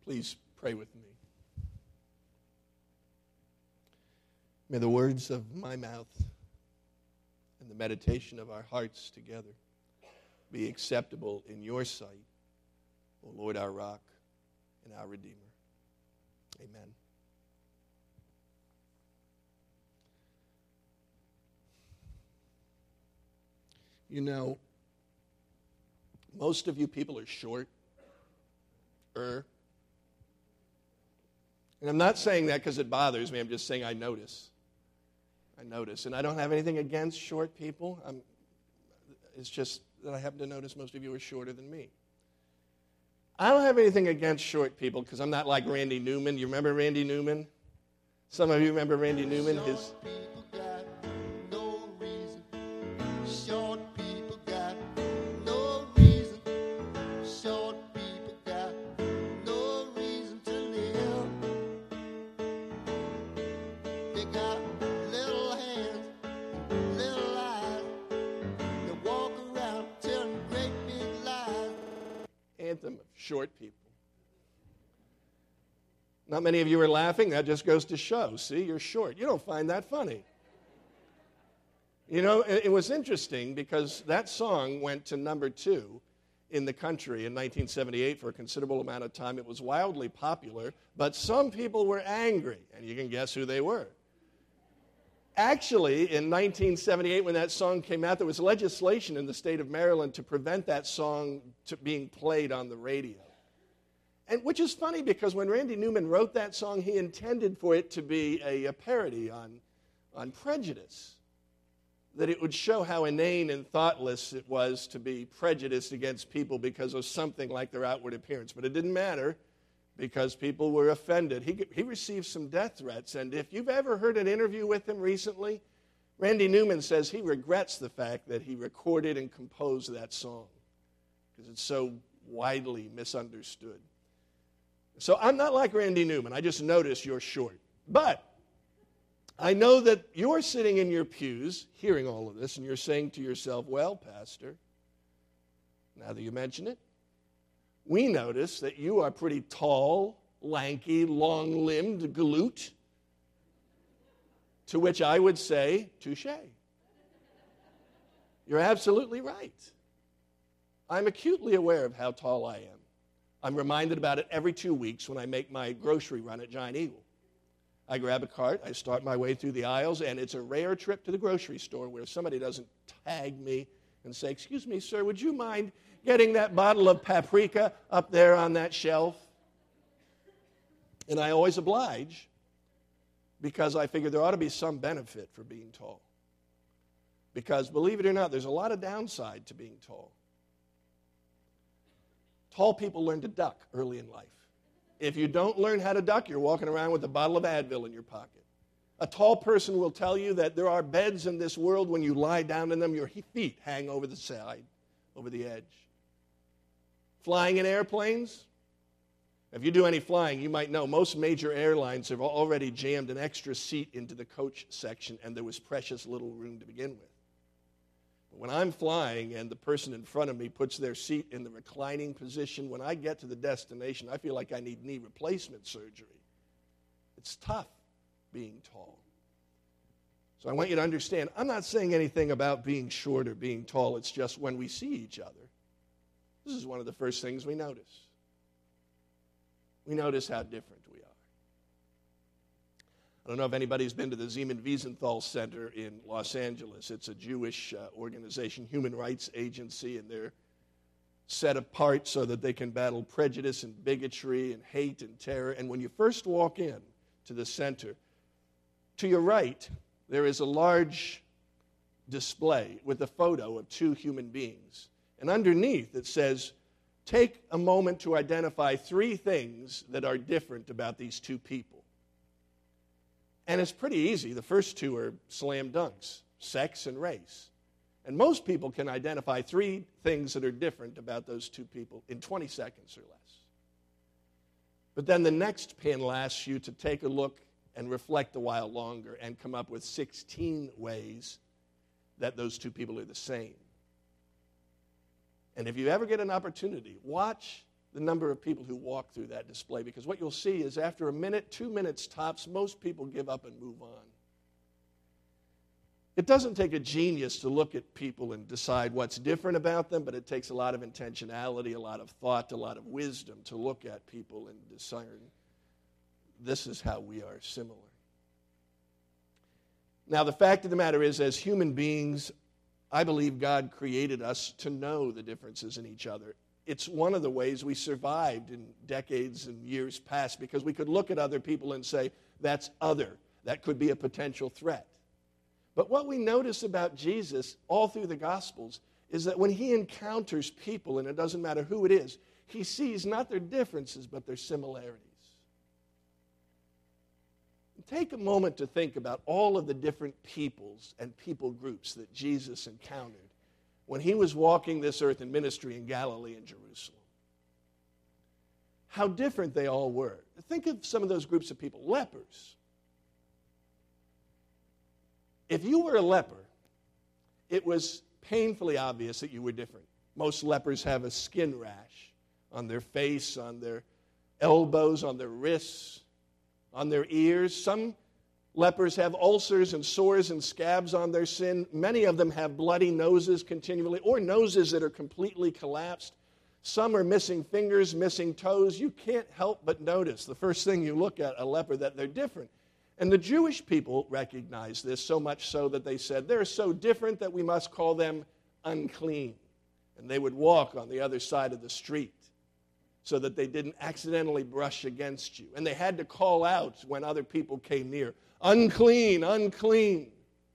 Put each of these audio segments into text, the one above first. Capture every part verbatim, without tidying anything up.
Please pray with me. May the words of my mouth and the meditation of our hearts together be acceptable in your sight, O Lord, our rock and our Redeemer. Amen. You know, most of you people are short. Er. And I'm not saying that because it bothers me. I'm just saying I notice. I notice. And I don't have anything against short people. I'm, it's just that I happen to notice most of you are shorter than me. I don't have anything against short people because I'm not like Randy Newman. You remember Randy Newman? Some of you remember Randy Newman? His anthem of short people. Not many of you are laughing. That just goes to show. See, you're short. You don't find that funny. You know, it, it was interesting because that song went to number two in the country in nineteen seventy-eight for a considerable amount of time. It was wildly popular, but some people were angry, and you can guess who they were. Actually, in nineteen seventy-eight, when that song came out, there was legislation in the state of Maryland to prevent that song to being played on the radio. And which is funny because when Randy Newman wrote that song, he intended for it to be a, a parody on, on prejudice, that it would show how inane and thoughtless it was to be prejudiced against people because of something like their outward appearance. But it didn't matter, because people were offended. He, he received some death threats, and if you've ever heard an interview with him recently, Randy Newman says he regrets the fact that he recorded and composed that song because it's so widely misunderstood. So I'm not like Randy Newman. I just notice you're short. But I know that you're sitting in your pews hearing all of this, and you're saying to yourself, well, Pastor, now that you mention it, we notice that you are pretty tall, lanky, long-limbed galoot, to which I would say, touche. You're absolutely right. I'm acutely aware of how tall I am. I'm reminded about it every two weeks when I make my grocery run at Giant Eagle. I grab a cart, I start my way through the aisles, and it's a rare trip to the grocery store where somebody doesn't tag me and say, excuse me, sir, would you mind getting that bottle of paprika up there on that shelf? And I always oblige because I figure there ought to be some benefit for being tall. Because believe it or not, there's a lot of downside to being tall. Tall people learn to duck early in life. If you don't learn how to duck, you're walking around with a bottle of Advil in your pocket. A tall person will tell you that there are beds in this world when you lie down in them, your feet hang over the side, over the edge. Flying in airplanes? If you do any flying, you might know most major airlines have already jammed an extra seat into the coach section, and there was precious little room to begin with. But when I'm flying and the person in front of me puts their seat in the reclining position, when I get to the destination, I feel like I need knee replacement surgery. It's tough being tall. So I want you to understand, I'm not saying anything about being short or being tall. It's just when we see each other, this is one of the first things we notice. We notice how different we are. I don't know if anybody's been to the Zeman Wiesenthal Center in Los Angeles. It's a Jewish uh, organization, human rights agency, and they're set apart so that they can battle prejudice and bigotry and hate and terror. And when you first walk in to the center, to your right, there is a large display with a photo of two human beings. And underneath it says, take a moment to identify three things that are different about these two people. And it's pretty easy. The first two are slam dunks, sex and race. And most people can identify three things that are different about those two people in twenty seconds or less. But then the next panel asks you to take a look and reflect a while longer and come up with sixteen ways that those two people are the same. And if you ever get an opportunity, watch the number of people who walk through that display, because what you'll see is after a minute, two minutes tops, most people give up and move on. It doesn't take a genius to look at people and decide what's different about them, but it takes a lot of intentionality, a lot of thought, a lot of wisdom to look at people and discern this is how we are similar. Now, the fact of the matter is, as human beings, I believe God created us to know the differences in each other. It's one of the ways we survived in decades and years past, because we could look at other people and say, that's other. That could be a potential threat. But what we notice about Jesus all through the Gospels is that when he encounters people, and it doesn't matter who it is, he sees not their differences, but their similarities. Take a moment to think about all of the different peoples and people groups that Jesus encountered when he was walking this earth in ministry in Galilee and Jerusalem. How different they all were. Think of some of those groups of people. Lepers. If you were a leper, it was painfully obvious that you were different. Most lepers have a skin rash on their face, on their elbows, on their wrists, on their ears. Some lepers have ulcers and sores and scabs on their skin. Many of them have bloody noses continually, or noses that are completely collapsed. Some are missing fingers, missing toes. You can't help but notice, the first thing you look at a leper, that they're different. And the Jewish people recognized this, so much so that they said, they're so different that we must call them unclean. And they would walk on the other side of the street so that they didn't accidentally brush against you. And they had to call out when other people came near, unclean, unclean.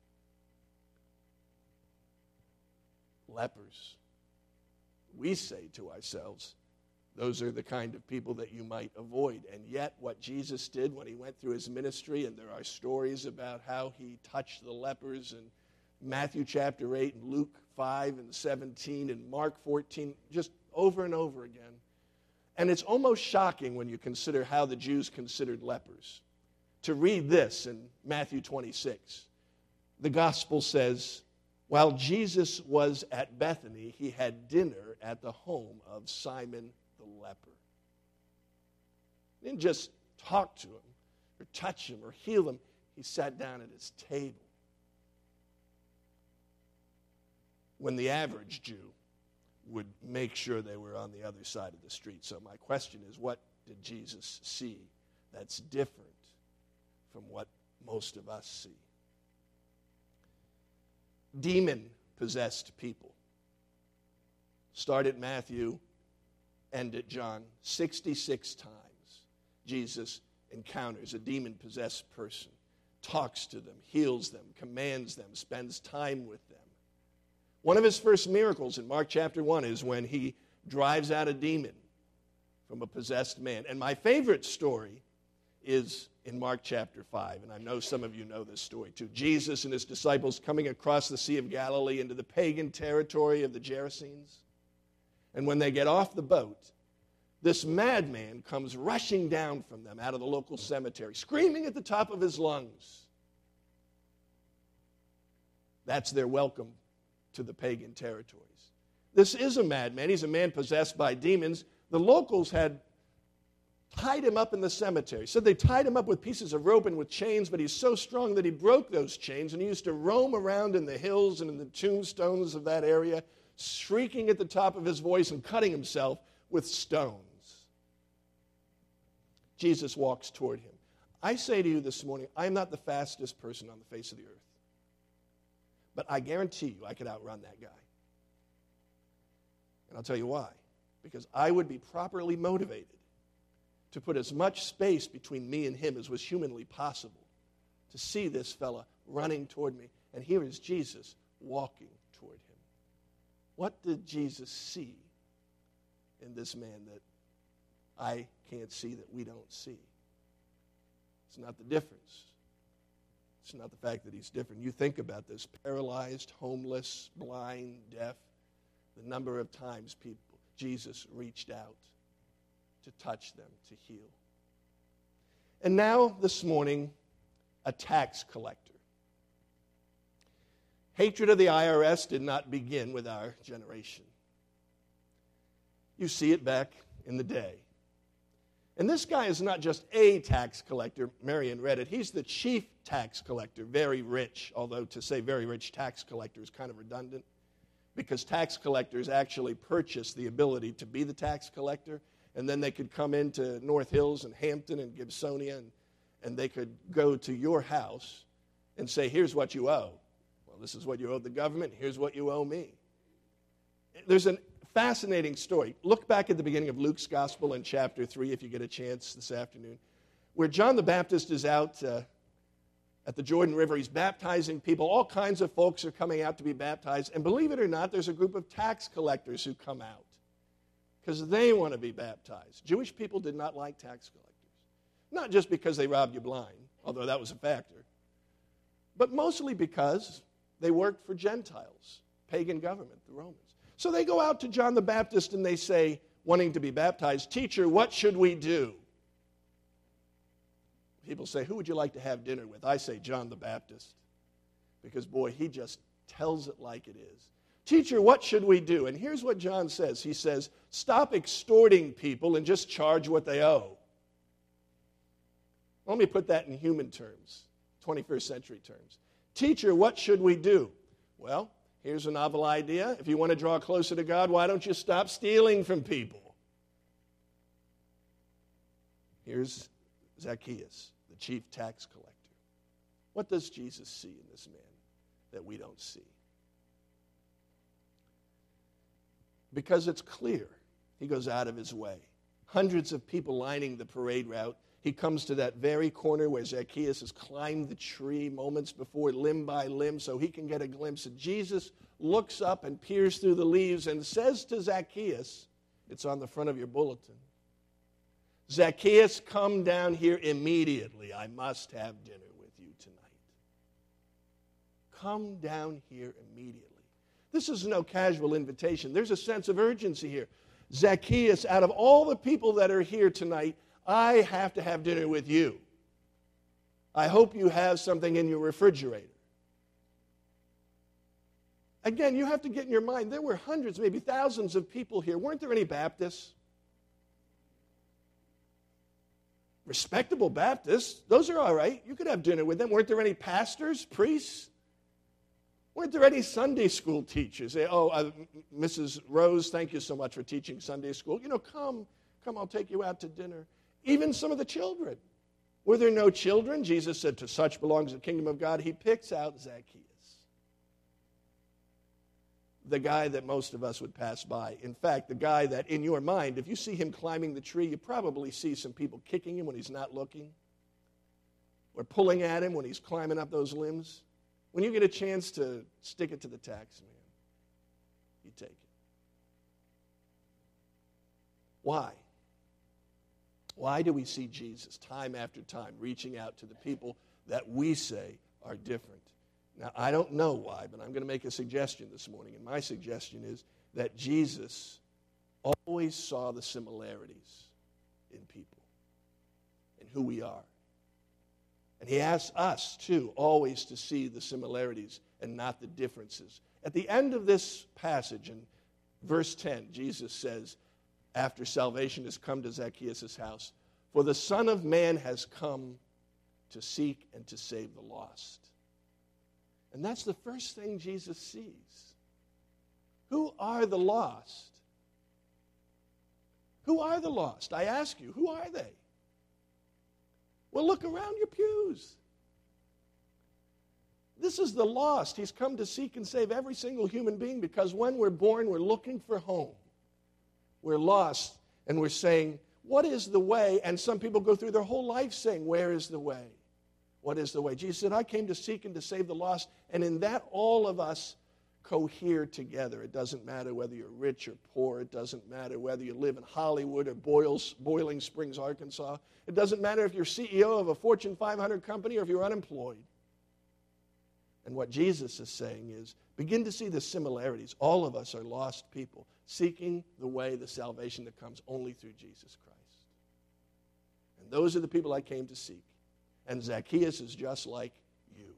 Lepers. We say to ourselves, those are the kind of people that you might avoid. And yet what Jesus did when he went through his ministry, and there are stories about how he touched the lepers in Matthew chapter eight and Luke five and seventeen and Mark fourteen, just over and over again. And it's almost shocking when you consider how the Jews considered lepers. To read this in Matthew twenty-six, the gospel says, while Jesus was at Bethany, he had dinner at the home of Simon the leper. He didn't just talk to him or touch him or heal him. He sat down at his table. When the average Jew would make sure they were on the other side of the street. So my question is, what did Jesus see that's different from what most of us see? Demon-possessed people. Start at Matthew, end at John. sixty-six times Jesus encounters a demon-possessed person, talks to them, heals them, commands them, spends time with them. One of his first miracles in Mark chapter one is when he drives out a demon from a possessed man. And my favorite story is in Mark chapter five, and I know some of you know this story too. Jesus and his disciples coming across the Sea of Galilee into the pagan territory of the Gerasenes. And when they get off the boat, this madman comes rushing down from them out of the local cemetery, screaming at the top of his lungs. That's their welcome to the pagan territories. This is a madman. He's a man possessed by demons. The locals had tied him up in the cemetery. So they tied him up with pieces of rope and with chains, but he's so strong that he broke those chains, and he used to roam around in the hills and in the tombstones of that area, shrieking at the top of his voice and cutting himself with stones. Jesus walks toward him. I say to you this morning, I am not the fastest person on the face of the earth, but I guarantee you I could outrun that guy. And I'll tell you why. Because I would be properly motivated to put as much space between me and him as was humanly possible to see this fella running toward me. And here is Jesus walking toward him. What did Jesus see in this man that I can't see, that we don't see? It's not the difference. It's not the fact that he's different. You think about this: paralyzed, homeless, blind, deaf. The number of times people, Jesus reached out to touch them, to heal. And now, this morning, a tax collector. Hatred of the I R S did not begin with our generation. You see it back in the day. And this guy is not just a tax collector. Marion read it. He's the chief tax collector, very rich, although to say very rich tax collector is kind of redundant, because tax collectors actually purchase the ability to be the tax collector, and then they could come into North Hills and Hampton and Gibsonia, and, and they could go to your house and say, here's what you owe. Well, this is what you owe the government. Here's what you owe me. There's a fascinating story. Look back at the beginning of Luke's Gospel in chapter three, if you get a chance this afternoon, where John the Baptist is out uh, at the Jordan River. He's baptizing people. All kinds of folks are coming out to be baptized. And believe it or not, there's a group of tax collectors who come out because they want to be baptized. Jewish people did not like tax collectors. Not just because they robbed you blind, although that was a factor, but mostly because they worked for Gentiles, pagan government, the Romans. So they go out to John the Baptist and they say, wanting to be baptized, "Teacher, what should we do?" People say, "Who would you like to have dinner with?" I say, John the Baptist, because, boy, he just tells it like it is. "Teacher, what should we do?" And here's what John says. He says, stop extorting people and just charge what they owe. Let me put that in human terms, twenty-first century terms. "Teacher, what should we do?" Well, here's a novel idea. If you want to draw closer to God, why don't you stop stealing from people? Here's Zacchaeus, the chief tax collector. What does Jesus see in this man that we don't see? Because it's clear. He goes out of his way. Hundreds of people lining the parade route. He comes to that very corner where Zacchaeus has climbed the tree moments before, limb by limb, so he can get a glimpse. And Jesus looks up and peers through the leaves and says to Zacchaeus, it's on the front of your bulletin, "Zacchaeus, come down here immediately. I must have dinner with you tonight." Come down here immediately. This is no casual invitation. There's a sense of urgency here. Zacchaeus, out of all the people that are here tonight, I have to have dinner with you. I hope you have something in your refrigerator. Again, you have to get in your mind, there were hundreds, maybe thousands of people here. Weren't there any Baptists? Respectable Baptists, those are all right. You could have dinner with them. Weren't there any pastors, priests? Weren't there any Sunday school teachers? They, oh, uh, Missus Rose, thank you so much for teaching Sunday school. You know, come, come, I'll take you out to dinner. Even some of the children. Were there no children? Jesus said, to such belongs the kingdom of God. He picks out Zacchaeus, the guy that most of us would pass by. In fact, the guy that in your mind, if you see him climbing the tree, you probably see some people kicking him when he's not looking, or pulling at him when he's climbing up those limbs. When you get a chance to stick it to the tax man, you take it. Why? Why do we see Jesus time after time reaching out to the people that we say are different? Now, I don't know why, but I'm going to make a suggestion this morning, and my suggestion is that Jesus always saw the similarities in people and who we are. And he asks us, too, always to see the similarities and not the differences. At the end of this passage, in verse ten, Jesus says, after salvation has come to Zacchaeus' house, "For the Son of Man has come to seek and to save the lost." And that's the first thing Jesus sees. Who are the lost? Who are the lost? I ask you, who are they? Well, look around your pews. This is the lost. He's come to seek and save every single human being, because when we're born, we're looking for home. We're lost, and we're saying, what is the way? And some people go through their whole life saying, where is the way? What is the way? Jesus said, I came to seek and to save the lost. And in that, all of us cohere together. It doesn't matter whether you're rich or poor. It doesn't matter whether you live in Hollywood or Boyles, Boiling Springs, Arkansas. It doesn't matter if you're C E O of a Fortune five hundred company or if you're unemployed. And what Jesus is saying is, begin to see the similarities. All of us are lost people, seeking the way, the salvation that comes only through Jesus Christ. And those are the people I came to seek. And Zacchaeus is just like you.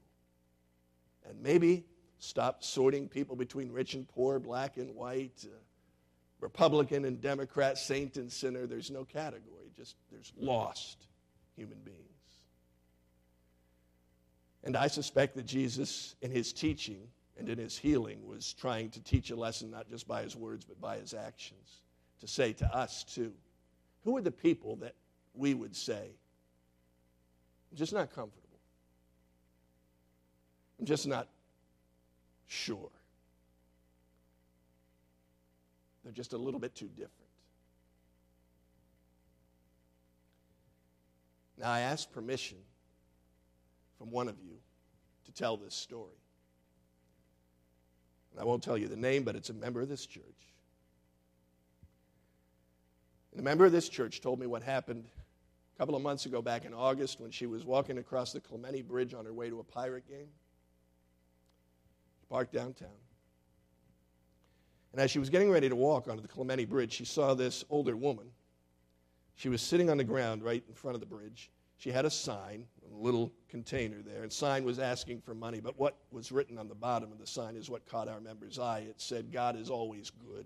And maybe stop sorting people between rich and poor, black and white, uh, Republican and Democrat, saint and sinner. There's no category. Just there's lost human beings. And I suspect that Jesus, in his teaching and in his healing, was trying to teach a lesson not just by his words but by his actions, to say to us too, who are the people that we would say, I'm just not comfortable. I'm just not sure. They're just a little bit too different. Now, I asked permission from one of you to tell this story. And I won't tell you the name, but it's a member of this church. And a member of this church told me what happened a couple of months ago back in August when she was walking across the Clemente Bridge on her way to a Pirate game. She parked downtown. And as she was getting ready to walk onto the Clemente Bridge, she saw this older woman. She was sitting on the ground right in front of the bridge. She had a sign, a little container there, and the sign was asking for money. But what was written on the bottom of the sign is what caught our member's eye. It said, God is always good.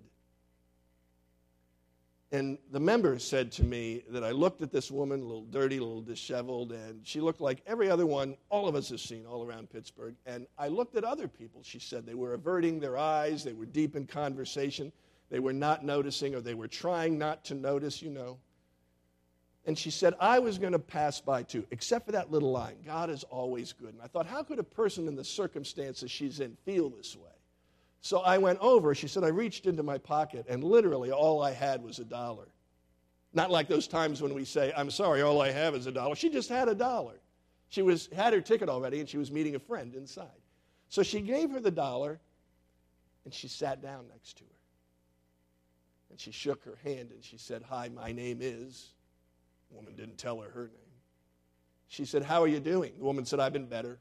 And the member said to me that I looked at this woman, a little dirty, a little disheveled, and she looked like every other one all of us have seen all around Pittsburgh. And I looked at other people, she said. They were averting their eyes. They were deep in conversation. They were not noticing, or they were trying not to notice, you know. And she said, I was going to pass by too, except for that little line, God is always good. And I thought, how could a person in the circumstances she's in feel this way? So I went over. She said, I reached into my pocket, and literally all I had was a dollar. Not like those times when we say, I'm sorry, all I have is a dollar. She just had a dollar. She was had her ticket already, and she was meeting a friend inside. So she gave her the dollar, and she sat down next to her. And she shook her hand, and she said, hi, my name is. The woman didn't tell her her name. She said, how are you doing? The woman said, I've been better.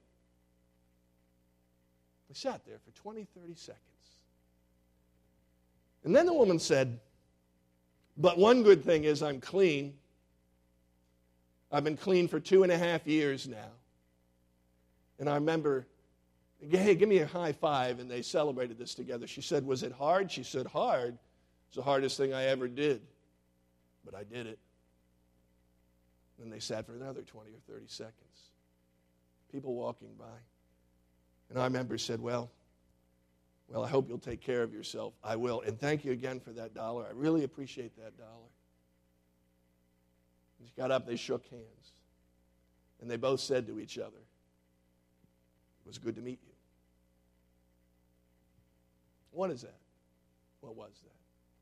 We sat there for twenty, thirty seconds. And then the woman said, but one good thing is I'm clean. I've been clean for two and a half years now. And I remember, hey, give me a high five, and they celebrated this together. She said, was it hard? She said, hard. It's the hardest thing I ever did. But I did it. And they sat for another twenty or thirty seconds. People walking by. And our member said, well, well, I hope you'll take care of yourself. I will. And thank you again for that dollar. I really appreciate that dollar. And she got up, they shook hands. And they both said to each other, it was good to meet you. What is that? What was that?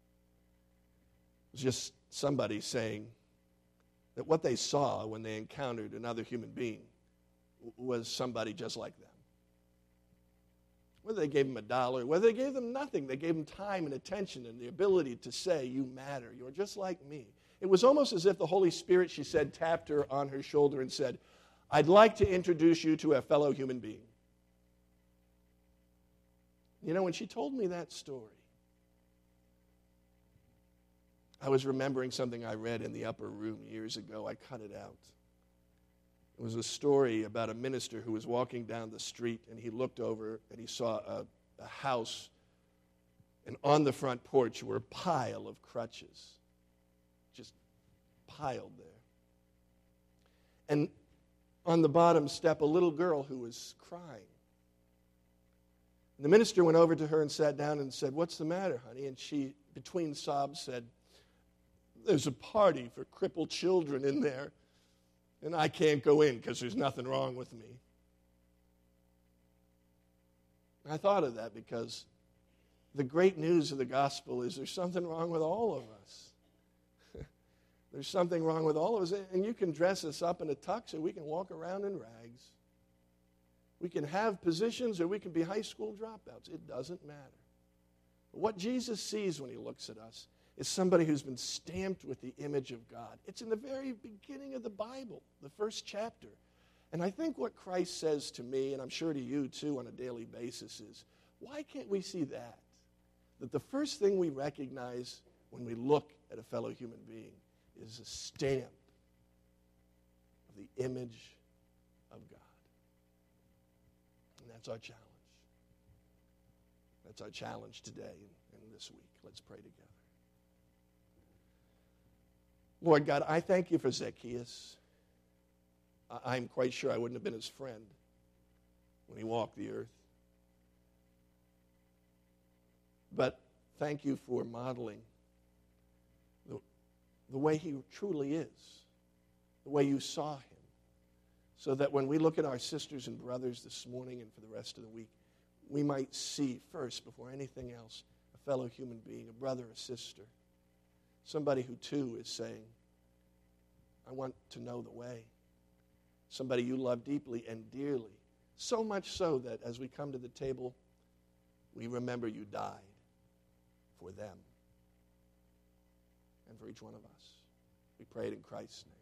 It was just somebody saying that what they saw when they encountered another human being was somebody just like them. Whether they gave them a dollar, whether they gave them nothing, they gave them time and attention and the ability to say, you matter, you're just like me. It was almost as if the Holy Spirit, she said, tapped her on her shoulder and said, I'd like to introduce you to a fellow human being. You know, when she told me that story, I was remembering something I read in the upper room years ago. I cut it out. It was a story about a minister who was walking down the street, and he looked over and he saw a, a house, and on the front porch were a pile of crutches, just piled there. And on the bottom step, a little girl who was crying. And the minister went over to her and sat down and said, what's the matter, honey? And she, between sobs, said, there's a party for crippled children in there, and I can't go in because there's nothing wrong with me. I thought of that because the great news of the gospel is there's something wrong with all of us. There's something wrong with all of us, and you can dress us up in a tux, or we can walk around in rags. We can have positions, or we can be high school dropouts. It doesn't matter. But what Jesus sees when he looks at us is somebody who's been stamped with the image of God. It's in the very beginning of the Bible, the first chapter. And I think what Christ says to me, and I'm sure to you too on a daily basis, is why can't we see that? That the first thing we recognize when we look at a fellow human being is a stamp of the image of God. And that's our challenge. That's our challenge today and this week. Let's pray together. Lord God, I thank you for Zacchaeus. I- I'm quite sure I wouldn't have been his friend when he walked the earth. But thank you for modeling the, the way he truly is, the way you saw him, so that when we look at our sisters and brothers this morning and for the rest of the week, we might see first, before anything else, a fellow human being, a brother, a sister, somebody who too is saying, I want to know the way. Somebody you love deeply and dearly, so much so that as we come to the table, we remember you died for them and for each one of us. We pray it in Christ's name.